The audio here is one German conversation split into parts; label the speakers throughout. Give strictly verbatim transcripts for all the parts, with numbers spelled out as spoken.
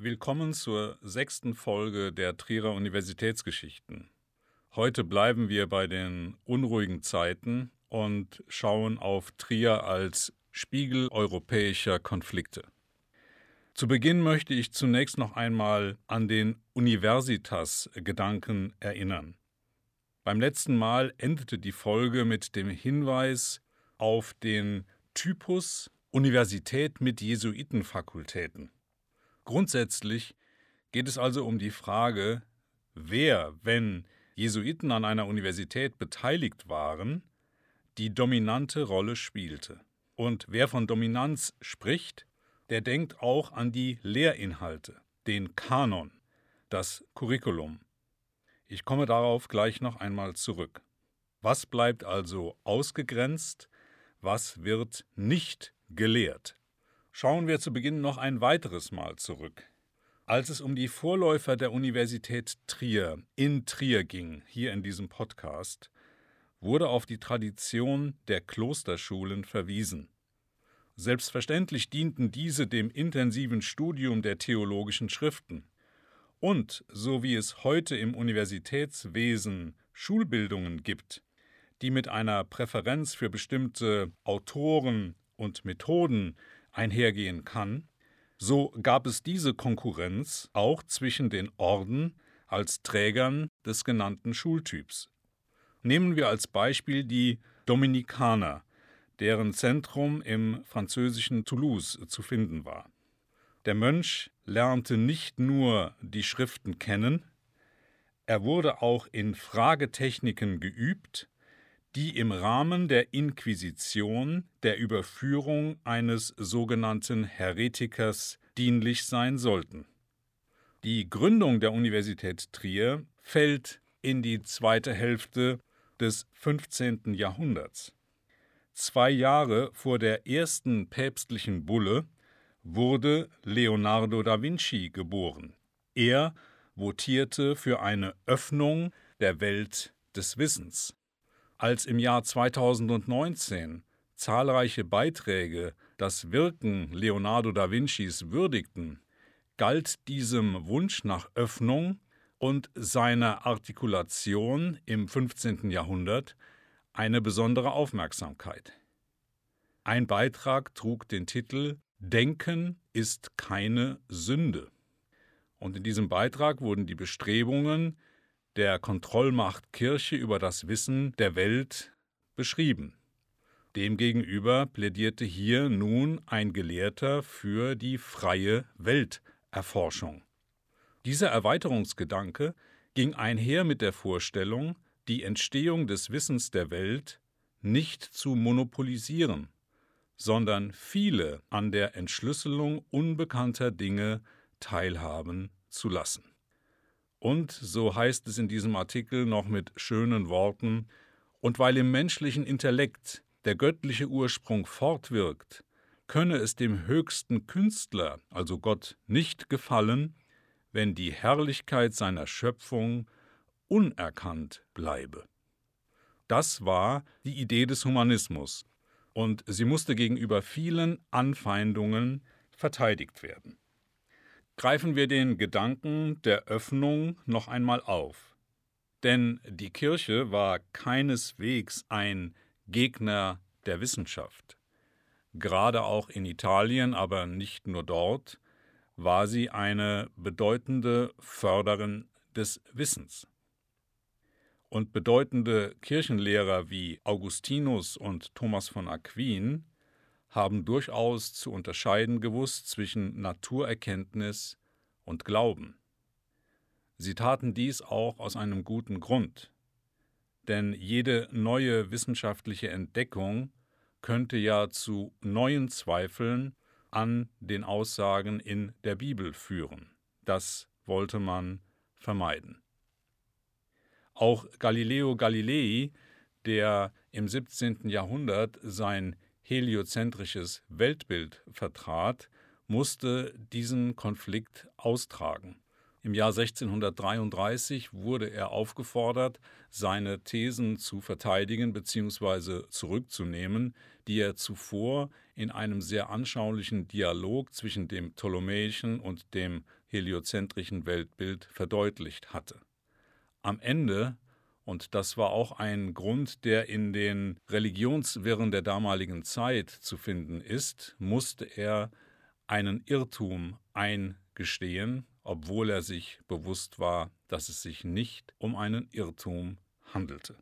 Speaker 1: Willkommen zur sechsten Folge der Trierer Universitätsgeschichten. Heute bleiben wir bei den unruhigen Zeiten und schauen auf Trier als Spiegel europäischer Konflikte. Zu Beginn möchte ich zunächst noch einmal an den Universitas-Gedanken erinnern. Beim letzten Mal endete die Folge mit dem Hinweis auf den Typus Universität mit Jesuitenfakultäten. Grundsätzlich geht es also um die Frage, wer, wenn Jesuiten an einer Universität beteiligt waren, die dominante Rolle spielte. Und wer von Dominanz spricht, der denkt auch an die Lehrinhalte, den Kanon, das Curriculum. Ich komme darauf gleich noch einmal zurück. Was bleibt also ausgegrenzt? Was wird nicht gelehrt? Schauen wir zu Beginn noch ein weiteres Mal zurück. Als es um die Vorläufer der Universität Trier in Trier ging, hier in diesem Podcast, wurde auf die Tradition der Klosterschulen verwiesen. Selbstverständlich dienten diese dem intensiven Studium der theologischen Schriften. Und so wie es heute im Universitätswesen Schulbildungen gibt, die mit einer Präferenz für bestimmte Autoren und Methoden einhergehen kann, so gab es diese Konkurrenz auch zwischen den Orden als Trägern des genannten Schultyps. Nehmen wir als Beispiel die Dominikaner, deren Zentrum im französischen Toulouse zu finden war. Der Mönch lernte nicht nur die Schriften kennen, er wurde auch in Fragetechniken geübt, die im Rahmen der Inquisition der Überführung eines sogenannten Häretikers dienlich sein sollten. Die Gründung der Universität Trier fällt in die zweite Hälfte des fünfzehnten Jahrhunderts. Zwei Jahre vor der ersten päpstlichen Bulle wurde Leonardo da Vinci geboren. Er votierte für eine Öffnung der Welt des Wissens. Als im Jahr zweitausendneunzehn zahlreiche Beiträge das Wirken Leonardo da Vincis würdigten, galt diesem Wunsch nach Öffnung und seiner Artikulation im fünfzehnten Jahrhundert eine besondere Aufmerksamkeit. Ein Beitrag trug den Titel »Denken ist keine Sünde«. Und in diesem Beitrag wurden die Bestrebungen der Kontrollmacht Kirche über das Wissen der Welt beschrieben. Demgegenüber plädierte hier nun ein Gelehrter für die freie Welterforschung. Dieser Erweiterungsgedanke ging einher mit der Vorstellung, die Entstehung des Wissens der Welt nicht zu monopolisieren, sondern viele an der Entschlüsselung unbekannter Dinge teilhaben zu lassen. Und, so heißt es in diesem Artikel noch mit schönen Worten, und weil im menschlichen Intellekt der göttliche Ursprung fortwirkt, könne es dem höchsten Künstler, also Gott, nicht gefallen, wenn die Herrlichkeit seiner Schöpfung unerkannt bleibe. Das war die Idee des Humanismus, und sie musste gegenüber vielen Anfeindungen verteidigt werden. Greifen wir den Gedanken der Öffnung noch einmal auf. Denn die Kirche war keineswegs ein Gegner der Wissenschaft. Gerade auch in Italien, aber nicht nur dort, war sie eine bedeutende Förderin des Wissens. Und bedeutende Kirchenlehrer wie Augustinus und Thomas von Aquin haben durchaus zu unterscheiden gewusst zwischen Naturerkenntnis und Glauben. Sie taten dies auch aus einem guten Grund, denn jede neue wissenschaftliche Entdeckung könnte ja zu neuen Zweifeln an den Aussagen in der Bibel führen. Das wollte man vermeiden. Auch Galileo Galilei, der im siebzehnten Jahrhundert sein heliozentrisches Weltbild vertrat, musste diesen Konflikt austragen. Im Jahr sechzehnhundertdreiunddreißig wurde er aufgefordert, seine Thesen zu verteidigen bzw. zurückzunehmen, die er zuvor in einem sehr anschaulichen Dialog zwischen dem ptolemäischen und dem heliozentrischen Weltbild verdeutlicht hatte. Am Ende, und das war auch ein Grund, der in den Religionswirren der damaligen Zeit zu finden ist, musste er einen Irrtum eingestehen, obwohl er sich bewusst war, dass es sich nicht um einen Irrtum handelte.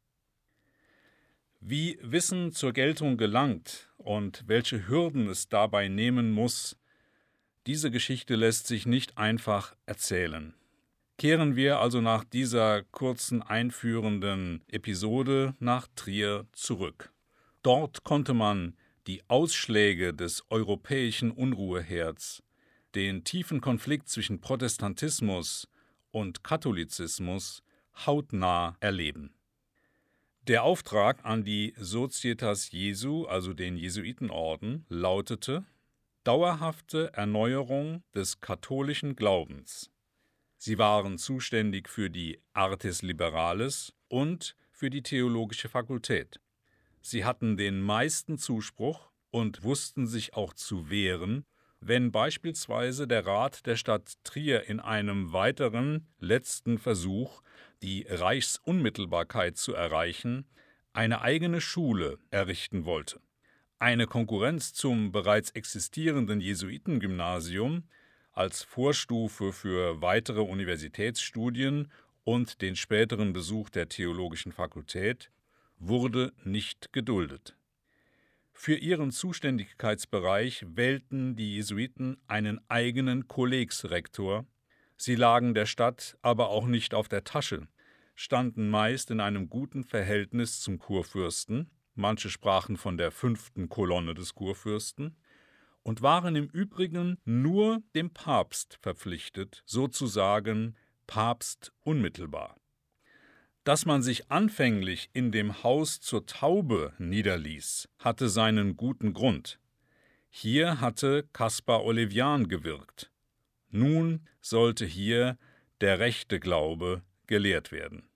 Speaker 1: Wie Wissen zur Geltung gelangt und welche Hürden es dabei nehmen muss, diese Geschichte lässt sich nicht einfach erzählen. Kehren wir also nach dieser kurzen einführenden Episode nach Trier zurück. Dort konnte man die Ausschläge des europäischen Unruheherds, den tiefen Konflikt zwischen Protestantismus und Katholizismus hautnah erleben. Der Auftrag an die Societas Jesu, also den Jesuitenorden, lautete: dauerhafte Erneuerung des katholischen Glaubens. Sie waren zuständig für die Artes Liberales und für die theologische Fakultät. Sie hatten den meisten Zuspruch und wussten sich auch zu wehren, wenn beispielsweise der Rat der Stadt Trier in einem weiteren, letzten Versuch, die Reichsunmittelbarkeit zu erreichen, eine eigene Schule errichten wollte. Eine Konkurrenz zum bereits existierenden Jesuitengymnasium als Vorstufe für weitere Universitätsstudien und den späteren Besuch der theologischen Fakultät wurde nicht geduldet. Für ihren Zuständigkeitsbereich wählten die Jesuiten einen eigenen Kollegsrektor. Sie lagen der Stadt aber auch nicht auf der Tasche, standen meist in einem guten Verhältnis zum Kurfürsten, manche sprachen von der fünften Kolonne des Kurfürsten, und waren im Übrigen nur dem Papst verpflichtet, sozusagen Papst unmittelbar. Dass man sich anfänglich in dem Haus zur Taube niederließ, hatte seinen guten Grund. Hier hatte Caspar Olevian gewirkt. Nun sollte hier der rechte Glaube gelehrt werden.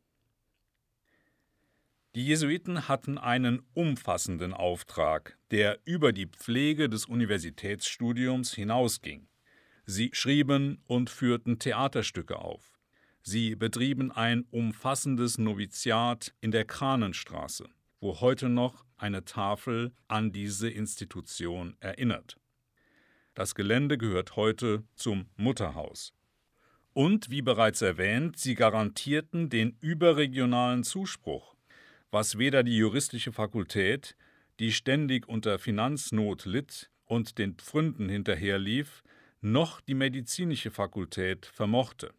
Speaker 1: Die Jesuiten hatten einen umfassenden Auftrag, der über die Pflege des Universitätsstudiums hinausging. Sie schrieben und führten Theaterstücke auf. Sie betrieben ein umfassendes Noviziat in der Kranenstraße, wo heute noch eine Tafel an diese Institution erinnert. Das Gelände gehört heute zum Mutterhaus. Und, wie bereits erwähnt, sie garantierten den überregionalen Zuspruch, was weder die juristische Fakultät, die ständig unter Finanznot litt und den Pfründen hinterherlief, noch die medizinische Fakultät vermochte.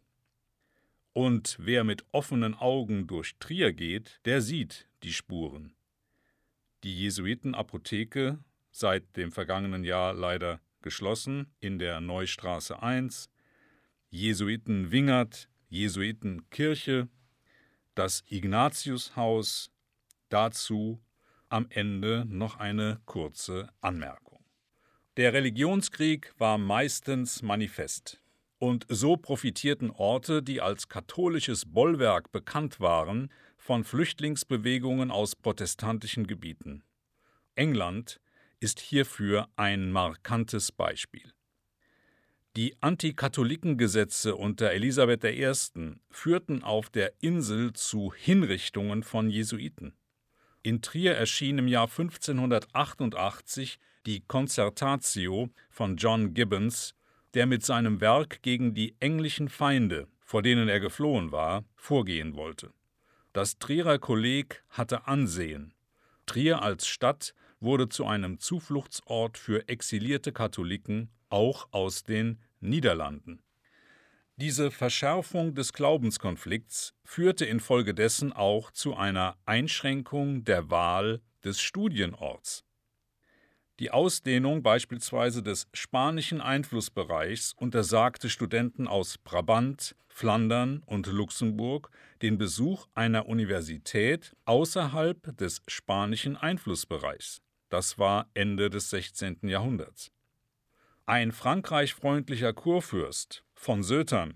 Speaker 1: Und wer mit offenen Augen durch Trier geht, der sieht die Spuren. Die Jesuitenapotheke, seit dem vergangenen Jahr leider geschlossen, in der Neustraße eins, Jesuitenwingert, Jesuitenkirche, das Ignatiushaus, dazu am Ende noch eine kurze Anmerkung. Der Religionskrieg war meistens manifest. Und so profitierten Orte, die als katholisches Bollwerk bekannt waren, von Flüchtlingsbewegungen aus protestantischen Gebieten. England ist hierfür ein markantes Beispiel. Die Antikatholikengesetze unter Elisabeth der Ersten führten auf der Insel zu Hinrichtungen von Jesuiten. In Trier erschien im Jahr fünfzehnhundertachtundachtzig die Concertatio von John Gibbons, der mit seinem Werk gegen die englischen Feinde, vor denen er geflohen war, vorgehen wollte. Das Trierer Kolleg hatte Ansehen. Trier als Stadt wurde zu einem Zufluchtsort für exilierte Katholiken, auch aus den Niederlanden. Diese Verschärfung des Glaubenskonflikts führte infolgedessen auch zu einer Einschränkung der Wahl des Studienorts. Die Ausdehnung beispielsweise des spanischen Einflussbereichs untersagte Studenten aus Brabant, Flandern und Luxemburg den Besuch einer Universität außerhalb des spanischen Einflussbereichs. Das war Ende des sechzehnten Jahrhunderts. Ein frankreichfreundlicher Kurfürst von Sötern,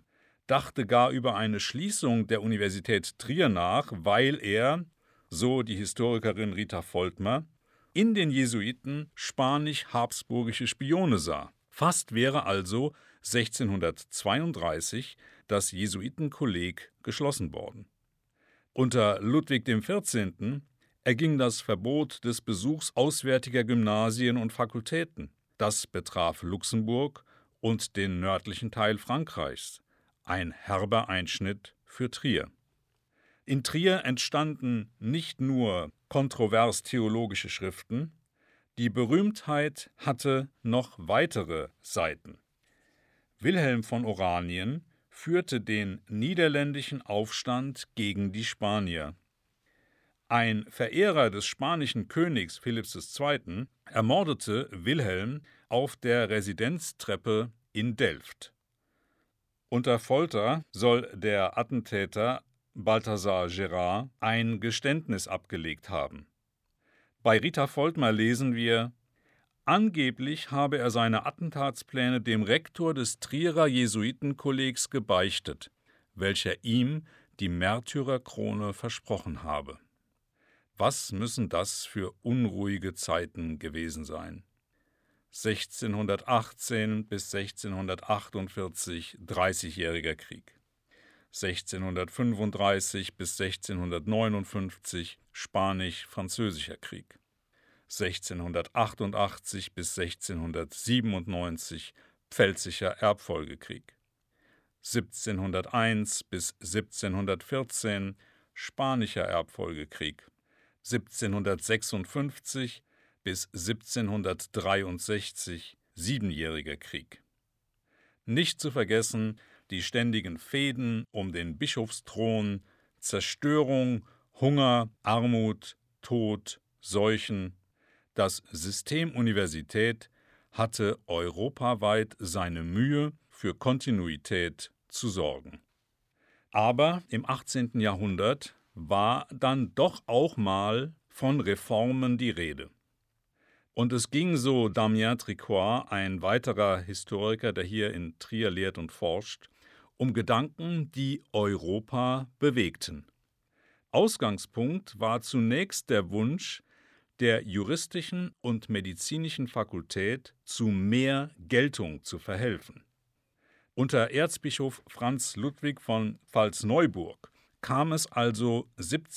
Speaker 1: dachte gar über eine Schließung der Universität Trier nach, weil er, so die Historikerin Rita Voltmer, in den Jesuiten spanisch-habsburgische Spione sah. Fast wäre also sechzehnhundertzweiunddreißig das Jesuitenkolleg geschlossen worden. Unter Ludwig dem Vierzehnten erging das Verbot des Besuchs auswärtiger Gymnasien und Fakultäten. Das betraf Luxemburg und den nördlichen Teil Frankreichs. Ein herber Einschnitt für Trier. In Trier entstanden nicht nur kontrovers theologische Schriften, die Berühmtheit hatte noch weitere Seiten. Wilhelm von Oranien führte den niederländischen Aufstand gegen die Spanier. Ein Verehrer des spanischen Königs Philipps der Zweite. ermordete Wilhelm auf der Residenztreppe in Delft. Unter Folter soll der Attentäter Balthasar Gerard ein Geständnis abgelegt haben. Bei Rita Voltmer lesen wir: Angeblich habe er seine Attentatspläne dem Rektor des Trierer Jesuitenkollegs gebeichtet, welcher ihm die Märtyrerkrone versprochen habe. Was müssen das für unruhige Zeiten gewesen sein? sechzehnhundertachtzehn bis sechzehnhundertachtundvierzig Dreißigjähriger Krieg. sechzehnhundertfünfunddreißig bis sechzehnhundertneunundfünfzig Spanisch-Französischer Krieg. sechzehnhundertachtundachtzig bis sechzehnhundertsiebenundneunzig Pfälzischer Erbfolgekrieg. siebzehnhunderteins bis siebzehnhundertvierzehn Spanischer Erbfolgekrieg. siebzehnhundertsechsundfünfzig bis siebzehnhundertdreiundsechzig Siebenjähriger Krieg. Nicht zu vergessen die ständigen Fehden um den Bischofsthron, Zerstörung, Hunger, Armut, Tod, Seuchen. Das System Universität hatte europaweit seine Mühe, für Kontinuität zu sorgen. Aber im achtzehnten Jahrhundert war dann doch auch mal von Reformen die Rede. Und es ging, so Damien Tricoire, ein weiterer Historiker, der hier in Trier lehrt und forscht, um Gedanken, die Europa bewegten. Ausgangspunkt war zunächst der Wunsch, der juristischen und medizinischen Fakultät zu mehr Geltung zu verhelfen. Unter Erzbischof Franz Ludwig von Pfalz-Neuburg kam es also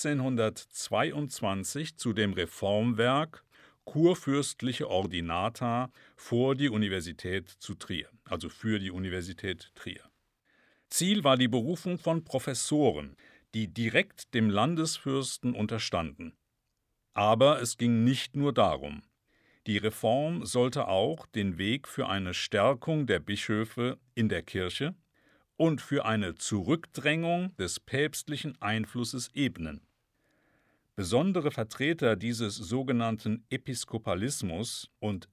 Speaker 1: siebzehnhundertzweiundzwanzig zu dem Reformwerk Kurfürstliche Ordinata vor die Universität zu Trier, also für die Universität Trier. Ziel war die Berufung von Professoren, die direkt dem Landesfürsten unterstanden. Aber es ging nicht nur darum. Die Reform sollte auch den Weg für eine Stärkung der Bischöfe in der Kirche und für eine Zurückdrängung des päpstlichen Einflusses ebnen. Besondere Vertreter dieses sogenannten Episkopalismus und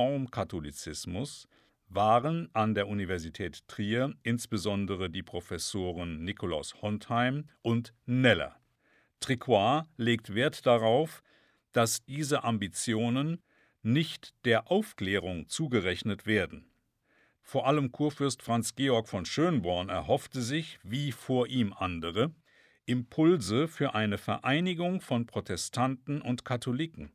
Speaker 1: Reformkatholizismus waren an der Universität Trier insbesondere die Professoren Nikolaus Hontheim und Kneller. Tricoire legt Wert darauf, dass diese Ambitionen nicht der Aufklärung zugerechnet werden. Vor allem Kurfürst Franz Georg von Schönborn erhoffte sich, wie vor ihm andere, Impulse für eine Vereinigung von Protestanten und Katholiken.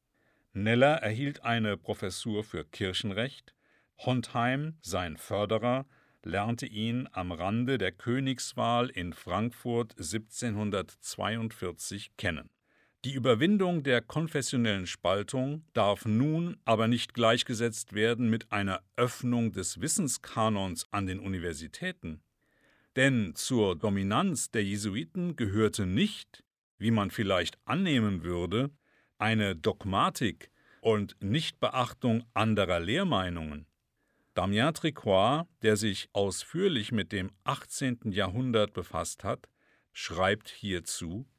Speaker 1: Kneller erhielt eine Professur für Kirchenrecht, Hontheim, sein Förderer, lernte ihn am Rande der Königswahl in Frankfurt siebzehnhundertzweiundvierzig kennen. Die Überwindung der konfessionellen Spaltung darf nun aber nicht gleichgesetzt werden mit einer Öffnung des Wissenskanons an den Universitäten. Denn zur Dominanz der Jesuiten gehörte nicht, wie man vielleicht annehmen würde, eine Dogmatik und Nichtbeachtung anderer Lehrmeinungen. Damien Tricoire, der sich ausführlich mit dem achtzehnten Jahrhundert befasst hat, schreibt hierzu: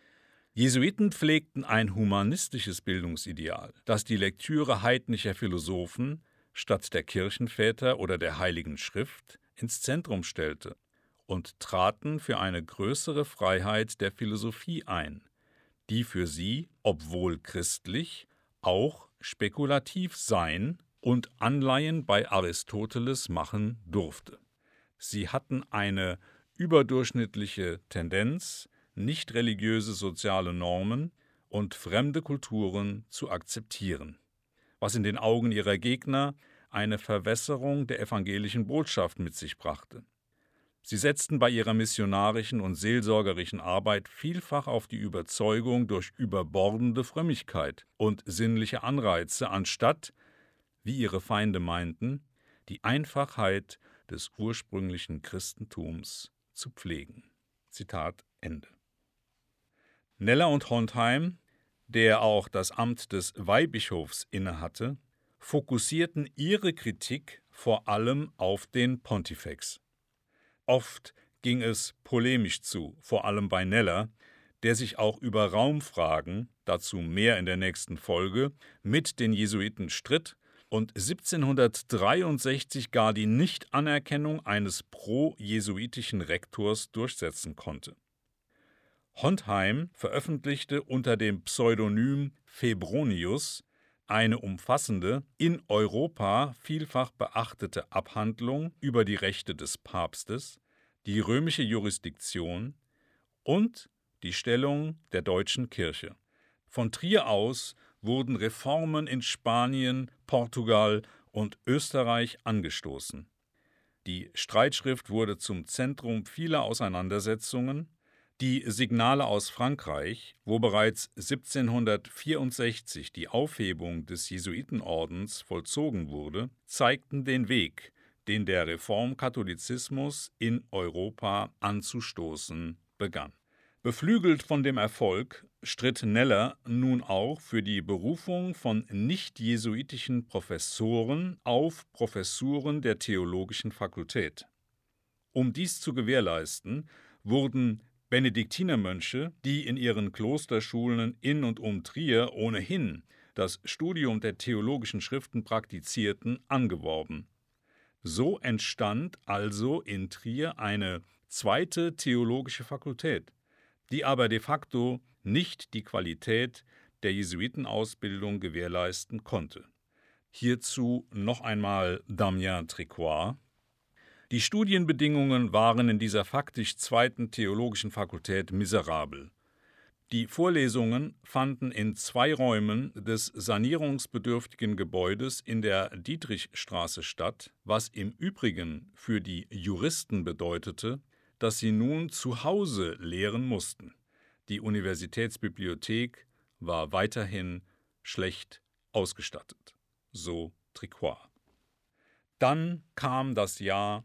Speaker 1: Jesuiten pflegten ein humanistisches Bildungsideal, das die Lektüre heidnischer Philosophen statt der Kirchenväter oder der Heiligen Schrift ins Zentrum stellte und traten für eine größere Freiheit der Philosophie ein, die für sie, obwohl christlich, auch spekulativ sein und Anleihen bei Aristoteles machen durfte. Sie hatten eine überdurchschnittliche Tendenz, nicht religiöse soziale Normen und fremde Kulturen zu akzeptieren, was in den Augen ihrer Gegner eine Verwässerung der evangelischen Botschaft mit sich brachte. Sie setzten bei ihrer missionarischen und seelsorgerischen Arbeit vielfach auf die Überzeugung durch überbordende Frömmigkeit und sinnliche Anreize, anstatt, wie ihre Feinde meinten, die Einfachheit des ursprünglichen Christentums zu pflegen. Zitat Ende. Kneller und Hontheim, der auch das Amt des Weihbischofs innehatte, fokussierten ihre Kritik vor allem auf den Pontifex. Oft ging es polemisch zu, vor allem bei Kneller, der sich auch über Raumfragen, dazu mehr in der nächsten Folge, mit den Jesuiten stritt und siebzehnhundertdreiundsechzig gar die Nichtanerkennung eines pro-jesuitischen Rektors durchsetzen konnte. Hontheim veröffentlichte unter dem Pseudonym Febronius eine umfassende, in Europa vielfach beachtete Abhandlung über die Rechte des Papstes, die römische Jurisdiktion und die Stellung der deutschen Kirche. Von Trier aus wurden Reformen in Spanien, Portugal und Österreich angestoßen. Die Streitschrift wurde zum Zentrum vieler Auseinandersetzungen. Die Signale aus Frankreich, wo bereits siebzehnhundertvierundsechzig die Aufhebung des Jesuitenordens vollzogen wurde, zeigten den Weg, den der Reformkatholizismus in Europa anzustoßen begann. Beflügelt von dem Erfolg stritt Kneller nun auch für die Berufung von nicht-jesuitischen Professoren auf Professuren der Theologischen Fakultät. Um dies zu gewährleisten, wurden Benediktinermönche, die in ihren Klosterschulen in und um Trier ohnehin das Studium der theologischen Schriften praktizierten, angeworben. So entstand also in Trier eine zweite theologische Fakultät, die aber de facto nicht die Qualität der Jesuitenausbildung gewährleisten konnte. Hierzu noch einmal Damien Tricoire. Die Studienbedingungen waren in dieser faktisch zweiten theologischen Fakultät miserabel. Die Vorlesungen fanden in zwei Räumen des sanierungsbedürftigen Gebäudes in der Dietrichstraße statt, was im Übrigen für die Juristen bedeutete, dass sie nun zu Hause lehren mussten. Die Universitätsbibliothek war weiterhin schlecht ausgestattet. So Tricoire. Dann kam das Jahr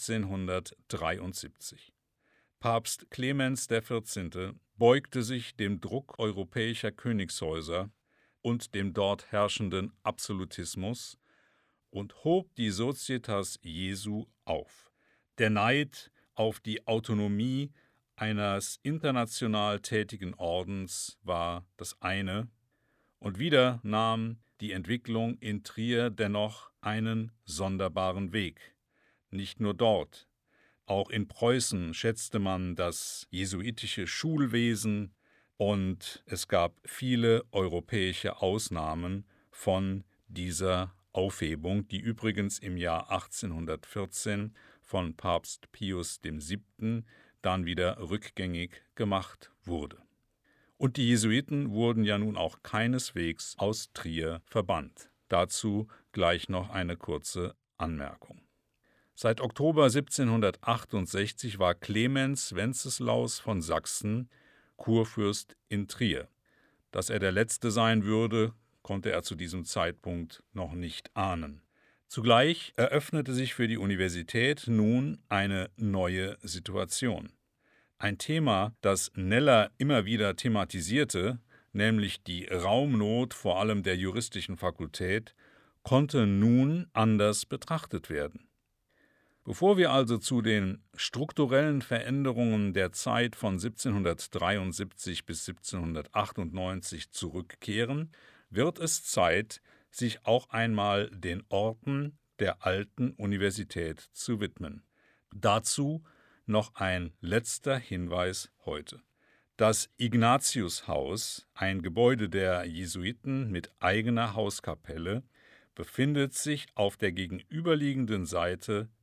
Speaker 1: siebzehnhundertdreiundsiebzig. Papst Clemens der Vierzehnte beugte sich dem Druck europäischer Königshäuser und dem dort herrschenden Absolutismus und hob die Societas Jesu auf. Der Neid auf die Autonomie eines international tätigen Ordens war das eine, und wieder nahm die Entwicklung in Trier dennoch einen sonderbaren Weg. Nicht nur dort, auch in Preußen schätzte man das jesuitische Schulwesen und es gab viele europäische Ausnahmen von dieser Aufhebung, die übrigens im Jahr achtzehnhundertvierzehn von Papst Pius der Siebte dann wieder rückgängig gemacht wurde. Und die Jesuiten wurden ja nun auch keineswegs aus Trier verbannt. Dazu gleich noch eine kurze Anmerkung. Seit Oktober siebzehnhundertachtundsechzig war Clemens Wenceslaus von Sachsen Kurfürst in Trier. Dass er der Letzte sein würde, konnte er zu diesem Zeitpunkt noch nicht ahnen. Zugleich eröffnete sich für die Universität nun eine neue Situation. Ein Thema, das Kneller immer wieder thematisierte, nämlich die Raumnot vor allem der juristischen Fakultät, konnte nun anders betrachtet werden. Bevor wir also zu den strukturellen Veränderungen der Zeit von siebzehnhundertdreiundsiebzig bis siebzehnhundertachtundneunzig zurückkehren, wird es Zeit, sich auch einmal den Orten der alten Universität zu widmen. Dazu noch ein letzter Hinweis heute. Das Ignatiushaus, ein Gebäude der Jesuiten mit eigener Hauskapelle, befindet sich auf der gegenüberliegenden Seite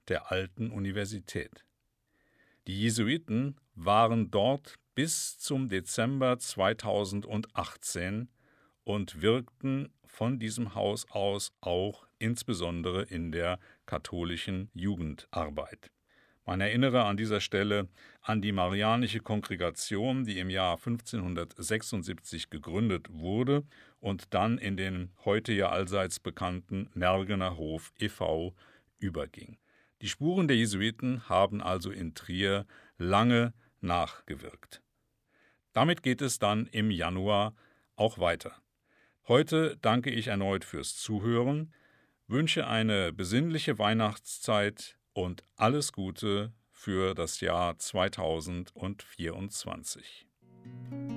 Speaker 1: der alten Universität. Die Jesuiten waren dort bis zum Dezember zweitausendachtzehn und wirkten von diesem Haus aus auch insbesondere in der katholischen Jugendarbeit. Man erinnere an dieser Stelle an die Marianische Kongregation, die im Jahr fünfzehnhundertsechsundsiebzig gegründet wurde und dann in den heute ja allseits bekannten Nergener Hof e V überging. Die Spuren der Jesuiten haben also in Trier lange nachgewirkt. Damit geht es dann im Januar auch weiter. Heute danke ich erneut fürs Zuhören, wünsche eine besinnliche Weihnachtszeit und alles Gute für das Jahr zweitausendvierundzwanzig.